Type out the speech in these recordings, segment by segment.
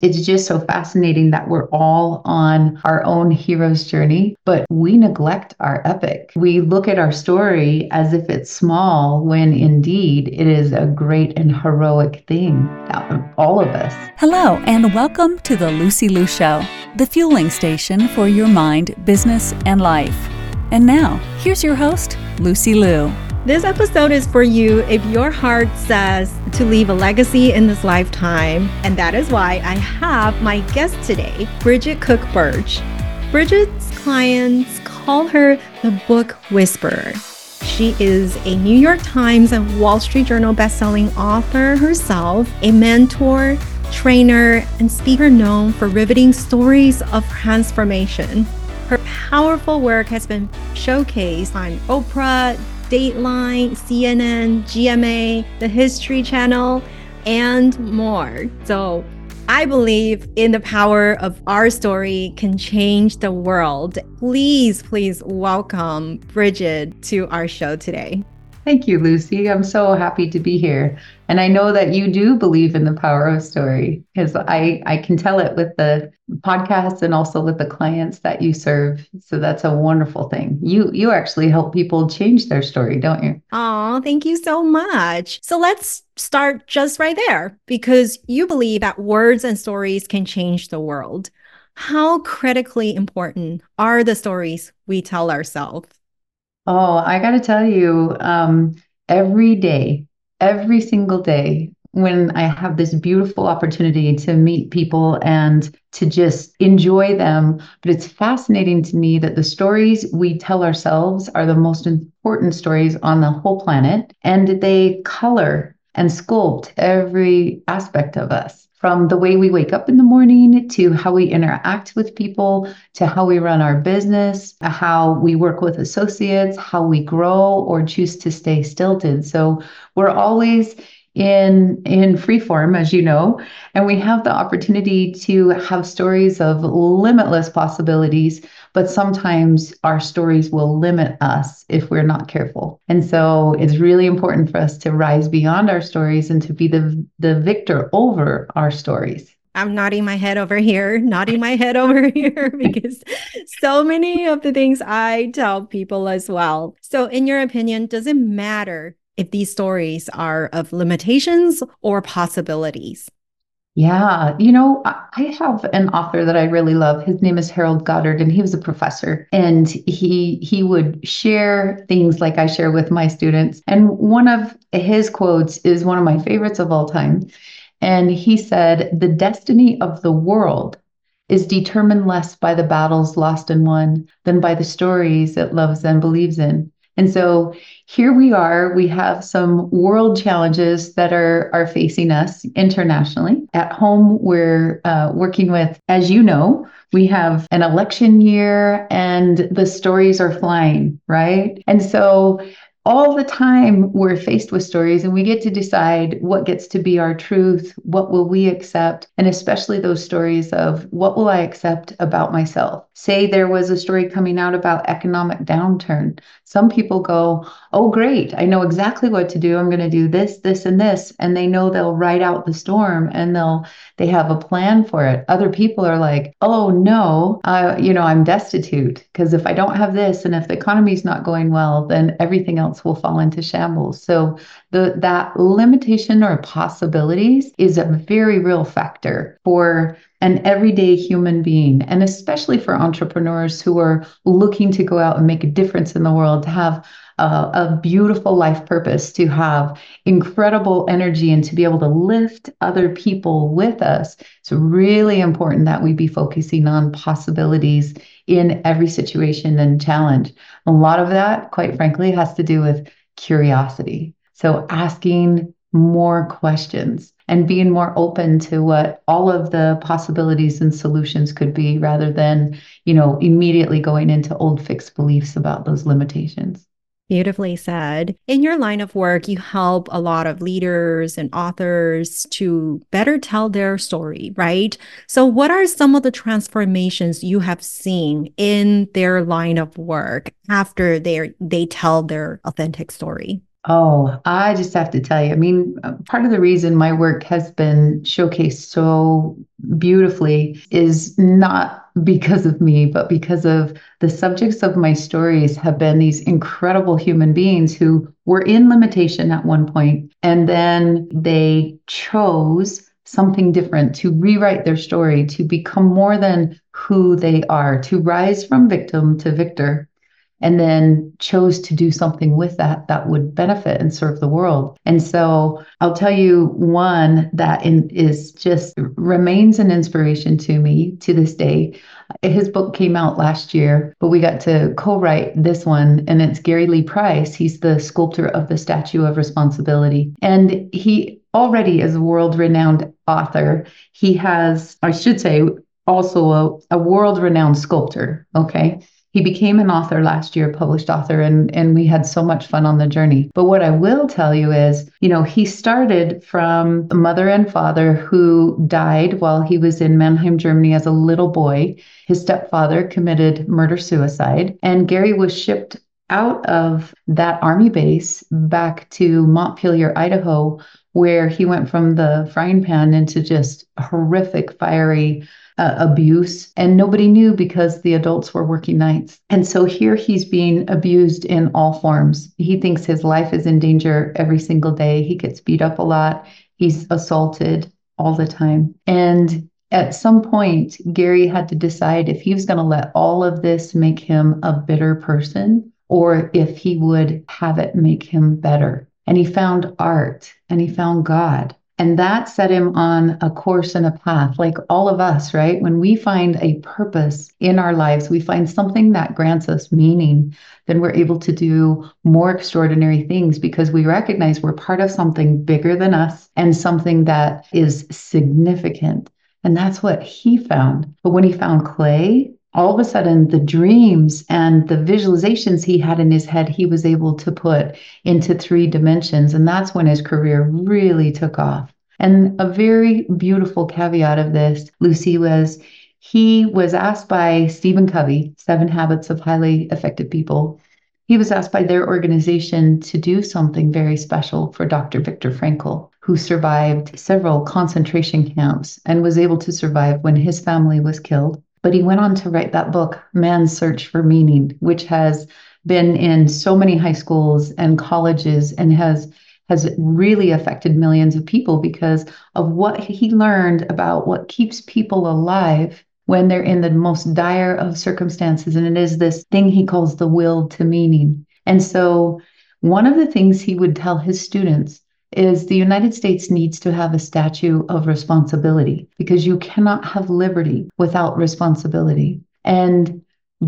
It's just so fascinating that we're all on our own hero's journey, but we neglect our epic. We look at our story as if it's small, when indeed it is a great and heroic thing that all of us. Hello, and welcome to the Lucy Liu Show, the fueling station for your mind, business, and life. And now, here's your host, Lucy Liu. This episode is for you if your heart says to leave a legacy in this lifetime. And that is why I have my guest today, Bridget Cook Birch. Bridget's clients call her the Book Whisperer. She is a New York Times and Wall Street Journal bestselling author herself, a mentor, trainer, and speaker known for riveting stories of transformation. Her powerful work has been showcased on Oprah, Dateline, CNN, GMA, the History Channel, and more. So I believe in the power of our story can change the world. Please welcome Bridget to our show today. Thank you, Lucy. I'm so happy to be here. And I know that you do believe in the power of story, because I can tell it with the podcasts and also with the clients that you serve. So that's a wonderful thing. You actually help people change their story, don't you? Oh, thank you so much. So let's start just right there, because you believe that words and stories can change the world. How critically important are the stories we tell ourselves? Oh, I got to tell you, every day, every single day, when I have this beautiful opportunity to meet people and to just enjoy them. But it's fascinating to me that the stories we tell ourselves are the most important stories on the whole planet, and they color and sculpt every aspect of us. From the way we wake up in the morning to how we interact with people, to how we run our business, how we work with associates, how we grow or choose to stay stilted. So we're always in free form, as you know, and we have the opportunity to have stories of limitless possibilities, but sometimes our stories will limit us if we're not careful. And so it's really important for us to rise beyond our stories and to be the victor over our stories. I'm nodding my head over here, because so many of the things I tell people as well. So in your opinion, does it matter if these stories are of limitations or possibilities? Yeah, I have an author that I really love. His name is Harold Goddard, and he was a professor. And he would share things like I share with my students. And one of his quotes is one of my favorites of all time. And he said, "The destiny of the world is determined less by the battles lost and won than by the stories it loves and believes in." And so here we are. We have some world challenges that are facing us internationally. At home, we're working with, as you know, we have an election year and the stories are flying, right? And so all the time we're faced with stories, and we get to decide what gets to be our truth, what will we accept, and especially those stories of what will I accept about myself. Say there was a story coming out about economic downturn. Some people go, "Oh, great, I know exactly what to do. I'm going to do this, this, and this." And they know they'll ride out the storm and they have a plan for it. Other people are like, "Oh no, I'm destitute, because if I don't have this and if the economy's not going well, then everything else will fall into shambles." So that limitation or possibilities is a very real factor for an everyday human being, and especially for entrepreneurs who are looking to go out and make a difference in the world, to have a beautiful life purpose, to have incredible energy, and to be able to lift other people with us. It's really important that we be focusing on possibilities in every situation and challenge. A lot of that, quite frankly, has to do with curiosity. So asking more questions and being more open to what all of the possibilities and solutions could be, rather than, immediately going into old fixed beliefs about those limitations. Beautifully said. In your line of work, you help a lot of leaders and authors to better tell their story, right? So what are some of the transformations you have seen in their line of work after they tell their authentic story? Oh, I just have to tell you, I mean, part of the reason my work has been showcased so beautifully is not because of me, but because of the subjects of my stories have been these incredible human beings who were in limitation at one point, and then they chose something different to rewrite their story, to become more than who they are, to rise from victim to victor, and then chose to do something with that that would benefit and serve the world. And so I'll tell you one that is just remains an inspiration to me to this day. His book came out last year, but we got to co-write this one, and it's Gary Lee Price. He's the sculptor of the Statue of Responsibility. And he already is a world-renowned author. He has, I should say, also a world-renowned sculptor. Okay. He became an author last year, published author, and we had so much fun on the journey. But what I will tell you is, he started from a mother and father who died while he was in Mannheim, Germany as a little boy. His stepfather committed murder-suicide, and Gary was shipped out of that army base back to Montpelier, Idaho, where he went from the frying pan into just horrific, fiery abuse, and nobody knew because the adults were working nights. And so here he's being abused in all forms. He thinks his life is in danger every single day. He gets beat up a lot. He's assaulted all the time. And at some point, Gary had to decide if he was going to let all of this make him a bitter person or if he would have it make him better. And he found art and he found God. And that set him on a course and a path, like all of us, right? When we find a purpose in our lives, we find something that grants us meaning, then we're able to do more extraordinary things because we recognize we're part of something bigger than us and something that is significant. And that's what he found. But when he found clay, all of a sudden the dreams and the visualizations he had in his head, he was able to put into 3 dimensions. And that's when his career really took off. And a very beautiful caveat of this, Lucy, was he was asked by Stephen Covey, 7 Habits of Highly Effective People. He was asked by their organization to do something very special for Dr. Viktor Frankl, who survived several concentration camps and was able to survive when his family was killed. But he went on to write that book, Man's Search for Meaning, which has been in so many high schools and colleges and has really affected millions of people because of what he learned about what keeps people alive when they're in the most dire of circumstances. And it is this thing he calls the will to meaning. And so one of the things he would tell his students is the United States needs to have a statue of responsibility because you cannot have liberty without responsibility. And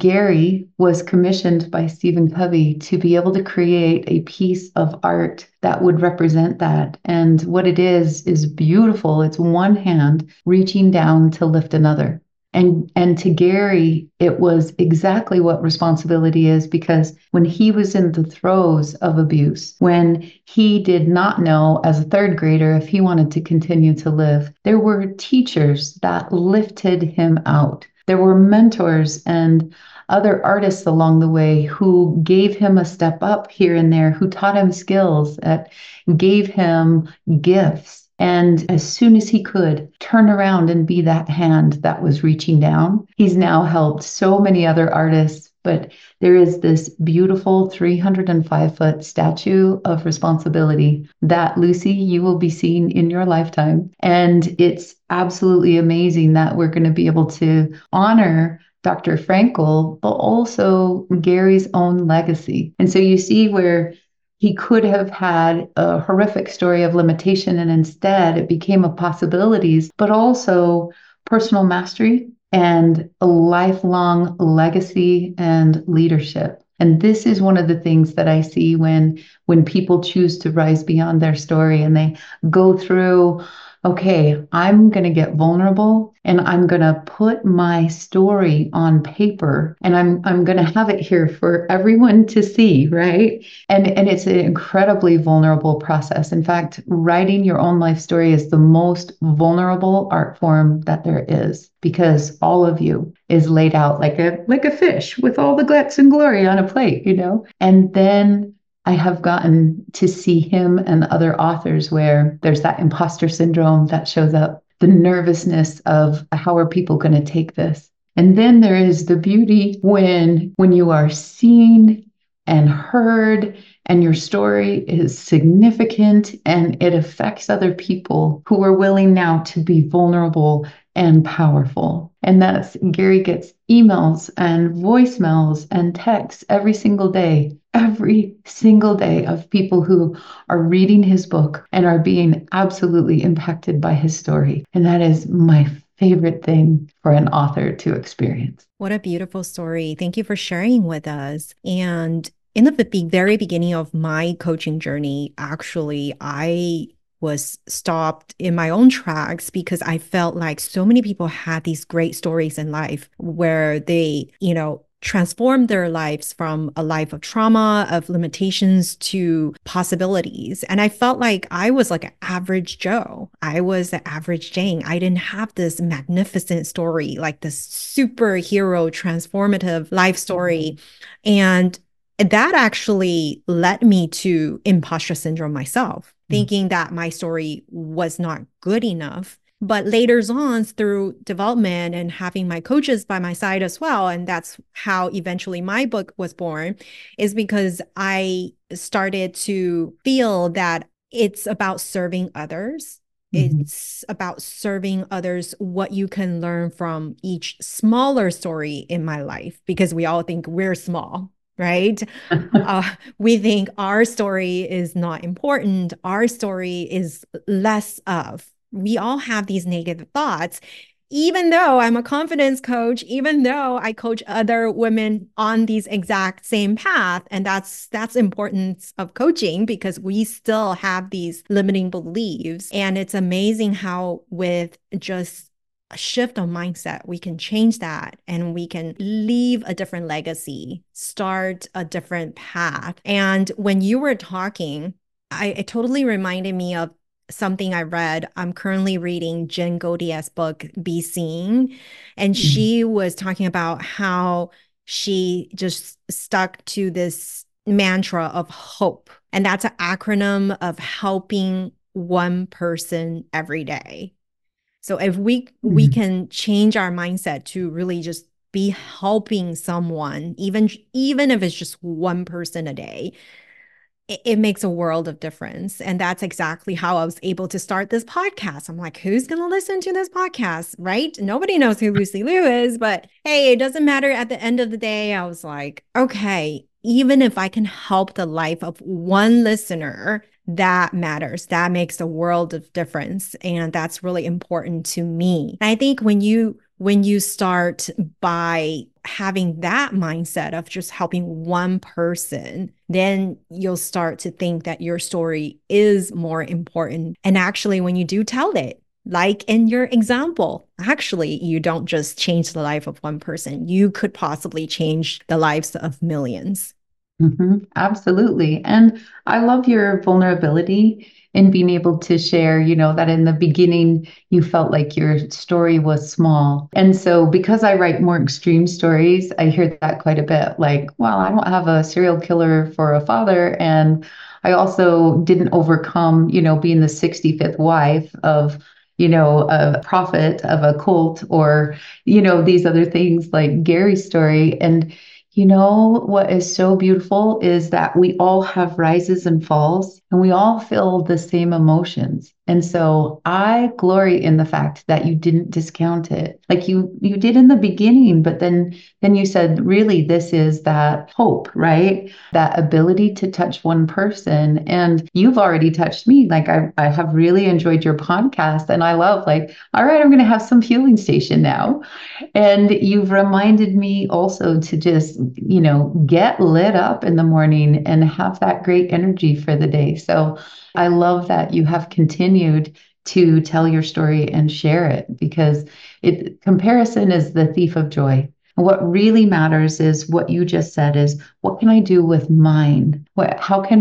Gary was commissioned by Stephen Covey to be able to create a piece of art that would represent that. And what it is beautiful. It's one hand reaching down to lift another. And to Gary, it was exactly what responsibility is because when he was in the throes of abuse, when he did not know as a 3rd grader if he wanted to continue to live, there were teachers that lifted him out. There were mentors and other artists along the way who gave him a step up here and there, who taught him skills, that gave him gifts. And as soon as he could turn around and be that hand that was reaching down, he's now helped so many other artists. But there is this beautiful 305-foot statue of responsibility that, Lucy, you will be seeing in your lifetime. And it's absolutely amazing that we're going to be able to honor Dr. Frankl, but also Gary's own legacy. And so you see where he could have had a horrific story of limitation, and instead it became a possibilities, but also personal mastery and a lifelong legacy and leadership. And this is one of the things that I see when people choose to rise beyond their story and they go through, okay, I'm going to get vulnerable and I'm going to put my story on paper and I'm going to have it here for everyone to see, right? And it's an incredibly vulnerable process. In fact, writing your own life story is the most vulnerable art form that there is because all of you is laid out like a fish with all the glitz and glory on a plate, And then I have gotten to see him and other authors where there's that imposter syndrome that shows up, the nervousness of how are people going to take this? And then there is the beauty when you are seen and heard and your story is significant and it affects other people who are willing now to be vulnerable and powerful. And that's Gary gets emails and voicemails and texts every single day of people who are reading his book and are being absolutely impacted by his story. And that is my favorite thing for an author to experience. What a beautiful story. Thank you for sharing with us. And in the very beginning of my coaching journey, actually, I was stopped in my own tracks because I felt like so many people had these great stories in life where they, transformed their lives from a life of trauma, of limitations to possibilities. And I felt like I was like an average Joe. I was the average Jane. I didn't have this magnificent story, like this superhero transformative life story. And that actually led me to imposter syndrome myself, thinking that my story was not good enough. But later on, through development and having my coaches by my side as well, and that's how eventually my book was born, is because I started to feel that it's about serving others. It's about serving others, what you can learn from each smaller story in my life, because we all think we're small. Right? We think our story is not important. Our story is less of. We all have these negative thoughts. Even though I'm a confidence coach, even though I coach other women on these exact same path, and that's importance of coaching, because we still have these limiting beliefs. And it's amazing how with just a shift of mindset, we can change that and we can leave a different legacy, start a different path. And when you were talking, it totally reminded me of something I read. I'm currently reading Jen Godier's book, Be Seen. And she was talking about how she just stuck to this mantra of hope. And that's an acronym of helping one person every day. So if we can change our mindset to really just be helping someone, even if it's just one person a day, it makes a world of difference. And that's exactly how I was able to start this podcast. I'm like, who's going to listen to this podcast, right? Nobody knows who Lucy Liu is, but hey, it doesn't matter. At the end of the day, I was like, okay, even if I can help the life of one listener, that matters. That makes a world of difference. And that's really important to me. And I think when you start by having that mindset of just helping one person, then you'll start to think that your story is more important. And actually, when you do tell it, like in your example, actually, you don't just change the life of one person. You could possibly change the lives of millions. Absolutely. And I love your vulnerability in being able to share, that in the beginning you felt like your story was small. And so because I write more extreme stories, I hear that quite a bit. Like, well, I don't have a serial killer for a father. And I also didn't overcome, being the 65th wife of a prophet of a cult or, these other things like Gary's story. And what is so beautiful is that we all have rises and falls and we all feel the same emotions. And so I glory in the fact that you didn't discount it like you did in the beginning, but then you said, really, this is that hope, right? That ability to touch one person. And you've already touched me. Like I have really enjoyed your podcast and I love like, all right, I'm going to have some fueling station now. And you've reminded me also to just, get lit up in the morning and have that great energy for the day. So I love that you have continued to tell your story and share it because comparison is the thief of joy. What really matters is what you just said is what can I do with mine? How can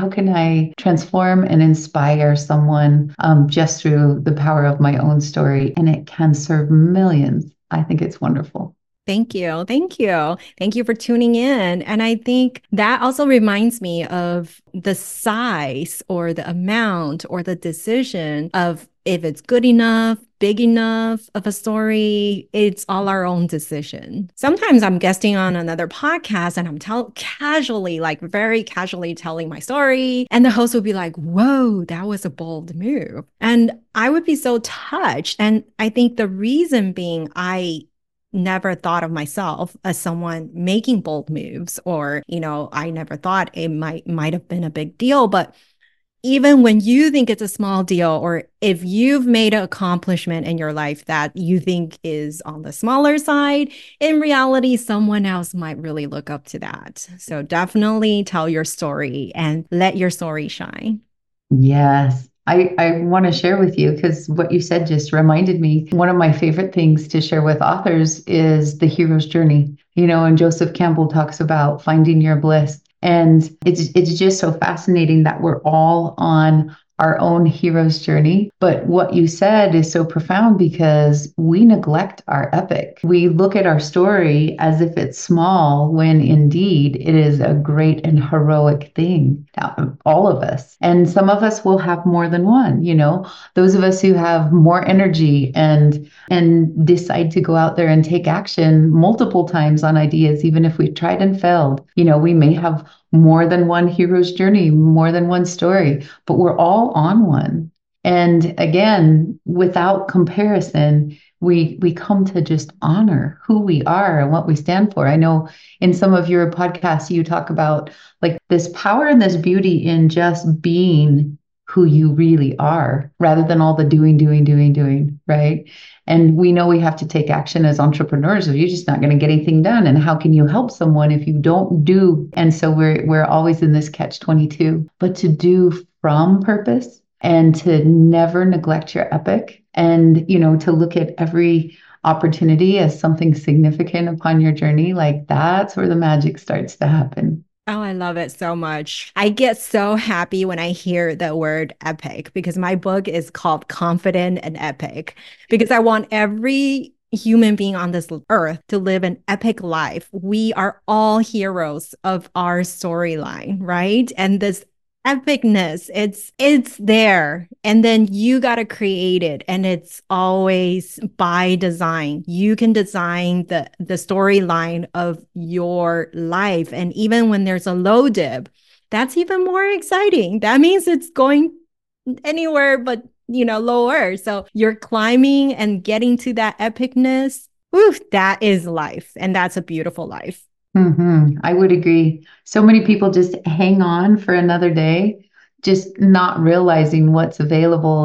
I transform and inspire someone just through the power of my own story? And it can serve millions. I think it's wonderful. Thank you. Thank you. Thank you for tuning in. And I think that also reminds me of the size or the amount or the decision of if it's good enough, big enough of a story. It's all our own decision. Sometimes I'm guesting on another podcast and I'm casually, like very casually telling my story. And the host would be like, whoa, that was a bold move. And I would be so touched. And I think the reason being, I never thought of myself as someone making bold moves, or I never thought it might have been a big deal. But even when you think it's a small deal, or if you've made an accomplishment in your life that you think is on the smaller side, in reality someone else might really look up to that. So definitely tell your story and let your story shine. Yes. I want to share with you because what you said just reminded me. One of my favorite things to share with authors is the hero's journey. And Joseph Campbell talks about finding your bliss. And it's just so fascinating that we're all on our own hero's journey. But what you said is so profound because we neglect our epic. We look at our story as if it's small when indeed it is a great and heroic thing. All of us. And some of us will have more than one, those of us who have more energy and decide to go out there and take action multiple times on ideas, even if we've tried and failed. We may have more than one hero's journey, more than one story, but we're all on one. And again, without comparison, we come to just honor who we are and what we stand for. I know in some of your podcasts, you talk about like this power and this beauty in just being who you really are rather than all the doing, right? And we know we have to take action as entrepreneurs, or you're just not going to get anything done. And how can you help someone if you don't do? And so we're always in this catch-22. But to do from purpose and to never neglect your epic, and to look at every opportunity as something significant upon your journey, like that's where the magic starts to happen. Oh, I love it so much. I get so happy when I hear the word epic because my book is called Confident and Epic, because I want every human being on this earth to live an epic life. We are all heroes of our storyline, right? And this epicness, it's there, and then you got to create it, and it's always by design. You can design the storyline of your life, and even when there's a low dip, that's even more exciting. That means it's going anywhere but lower, so you're climbing and getting to that epicness. Ooh, that is life, and that's a beautiful life. I would agree. So many people just hang on for another day, just not realizing what's available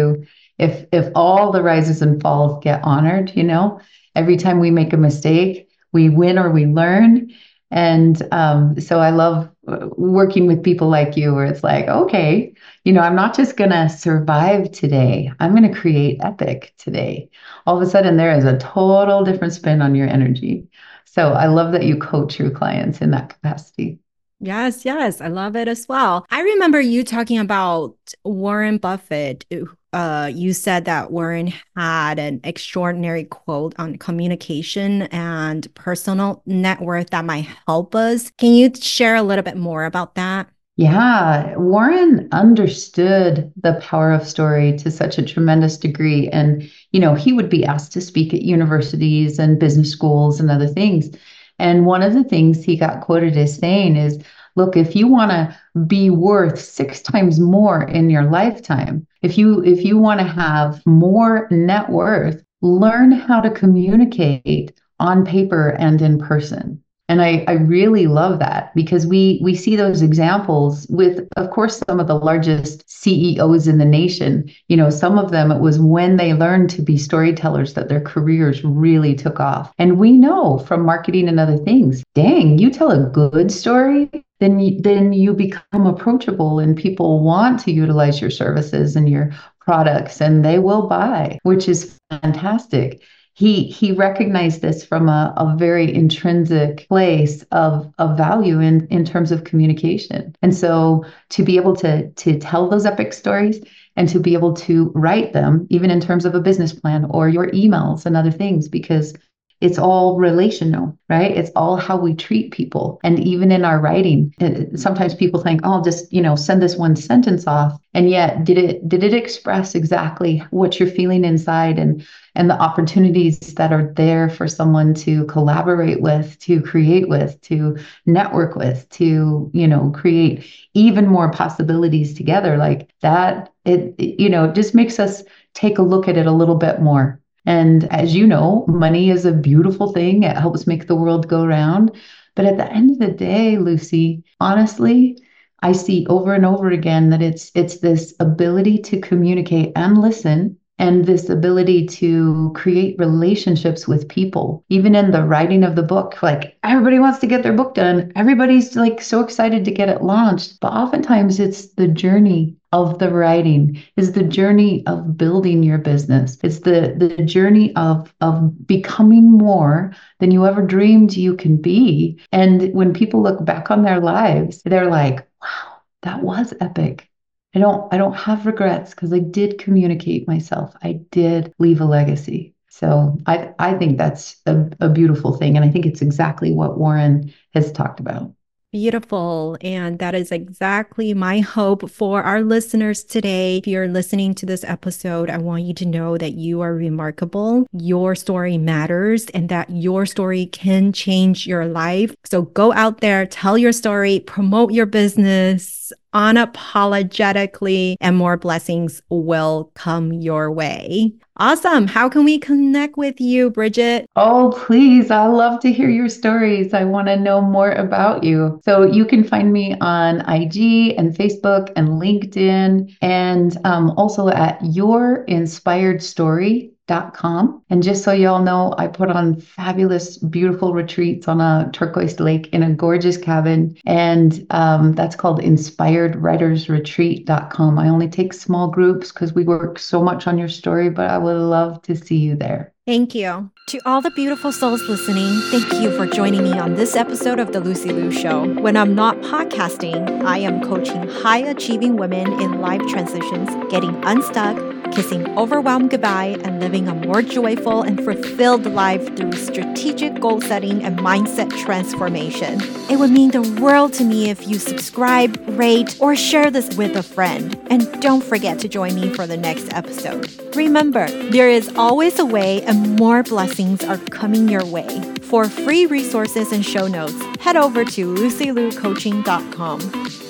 if all the rises and falls get honored, every time we make a mistake, we win or we learn. And so I love working with people like you where it's like, okay, I'm not just going to survive today. I'm going to create epic today. All of a sudden, there is a total different spin on your energy. So I love that you coach your clients in that capacity. Yes, yes, I love it as well. I remember you talking about Warren Buffett. You said that Warren had an extraordinary quote on communication and personal net worth that might help us. Can you share a little bit more about that? Yeah, Warren understood the power of story to such a tremendous degree. And, he would be asked to speak at universities and business schools and other things. And one of the things he got quoted as saying is, look, if you want to be worth 6 times more in your lifetime, if you want to have more net worth, learn how to communicate on paper and in person. And I really love that because we see those examples with, of course, some of the largest CEOs in the nation. Some of them, it was when they learned to be storytellers that their careers really took off. And we know from marketing and other things, dang, you tell a good story, then you become approachable and people want to utilize your services and your products and they will buy, which is fantastic. He recognized this from a very intrinsic place of value in terms of communication. And so to be able to tell those epic stories and to be able to write them, even in terms of a business plan or your emails and other things, because it's all relational, right? It's all how we treat people. And even in our writing, sometimes people think, oh, just, send this one sentence off. And yet, did it express exactly what you're feeling inside and the opportunities that are there for someone to collaborate with, to create with, to network with, to, create even more possibilities together like that? It just makes us take a look at it a little bit more. And as you know, money is a beautiful thing. It helps make the world go round. But at the end of the day, Lucy, honestly, I see over and over again that it's this ability to communicate and listen, and this ability to create relationships with people. Even in the writing of the book, like everybody wants to get their book done. Everybody's like so excited to get it launched. But oftentimes it's the journey of the writing, is the journey of building your business. It's the journey of becoming more than you ever dreamed you can be. And when people look back on their lives, they're like, wow, that was epic. I don't have regrets because I did communicate myself. I did leave a legacy. So I think that's a beautiful thing. And I think it's exactly what Warren has talked about. Beautiful. And that is exactly my hope for our listeners today. If you're listening to this episode, I want you to know that you are remarkable. Your story matters and that your story can change your life. So go out there, tell your story, promote your business unapologetically, and more blessings will come your way. Awesome. How can we connect with you, Bridget? Oh, please. I love to hear your stories. I want to know more about you. So you can find me on IG and Facebook and LinkedIn, and also at yourinspiredstory.com. And just so y'all know, I put on fabulous, beautiful retreats on a turquoise lake in a gorgeous cabin. And that's called inspiredwritersretreat.com. I only take small groups because we work so much on your story, but I would love to see you there. Thank you. To all the beautiful souls listening, thank you for joining me on this episode of The Lucy Liu Show. When I'm not podcasting, I am coaching high-achieving women in life transitions, getting unstuck, kissing overwhelm goodbye, and living a more joyful and fulfilled life through strategic goal setting and mindset transformation. It would mean the world to me if you subscribe, rate, or share this with a friend. And don't forget to join me for the next episode. Remember, there is always a way and more blessings are coming your way. For free resources and show notes, head over to LucyLuCoaching.com.